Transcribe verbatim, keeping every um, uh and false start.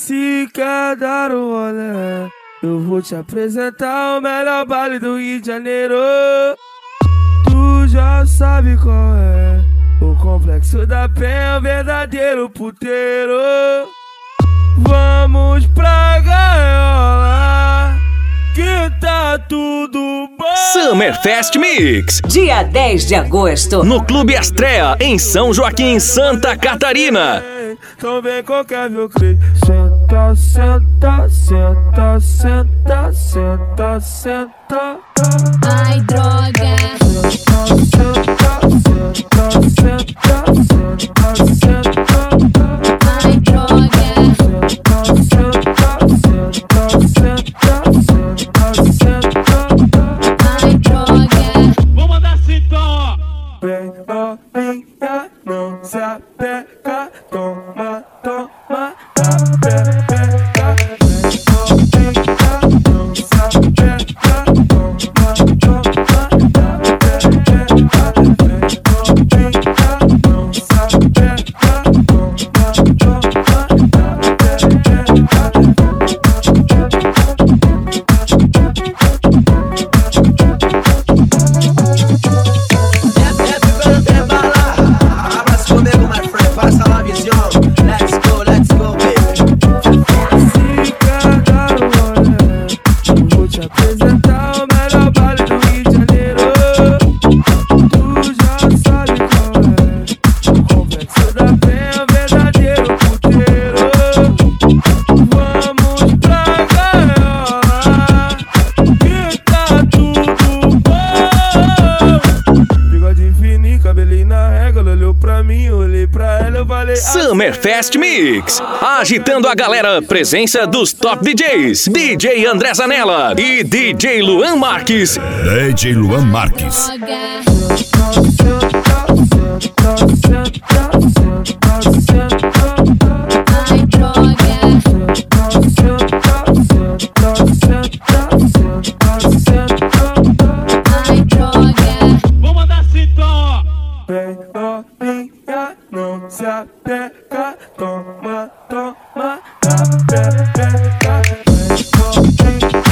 Se quer dar um rolê, eu vou te apresentar o melhor baile do Rio de Janeiro. Tu já sabe qual é, o Complexo da Penha, verdadeiro puteiro. Vamos pra gaiola, que tá tudo bom. Summerfest Mix, dia dez de agosto, no Clube Astrea, em São Joaquim, Santa Catarina. Então vem qualquer meu crê. Senta, senta, senta, senta, senta, senta. Ai, droga. Senta, senta, senta, senta, senta. Ai, droga. Senta, senta, senta, senta, senta. Ai, droga. Vamos mandar assim então, ó. Vem novinha, não se apega, toma, toma, na pepeca. Vem novinha, não se apega, toma, toma, na pepeca. Vem novinha, não se apega, toma, toma, na pepeca. Summerfest Mix, agitando a galera, presença dos top D Js, D J André Zanella e D J Luan Marques. D J Luan Marques. Ai, droga. Ai, droga. Vamos mandar assim então, ó. Vem novinha, não se apega, toma, toma, na pepeca. Vem novinha,